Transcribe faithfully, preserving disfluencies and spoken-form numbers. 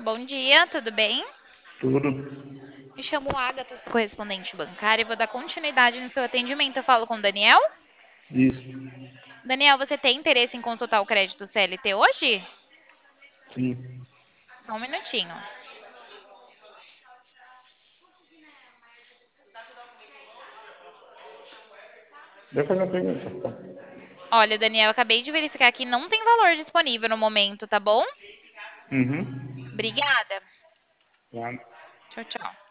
Bom dia, tudo bem? Tudo. Me chamo Agatha, sou correspondente bancária e vou dar continuidade no seu atendimento. Eu falo com o Daniel. Isso. Daniel, você tem interesse em consultar o crédito C L T hoje? Sim. Só um minutinho. Deixa eu fazer uma pergunta. Tá? Olha, Daniel, eu acabei de verificar que não tem valor disponível no momento, tá bom? Uhum. Obrigada. Tá. Tchau, tchau.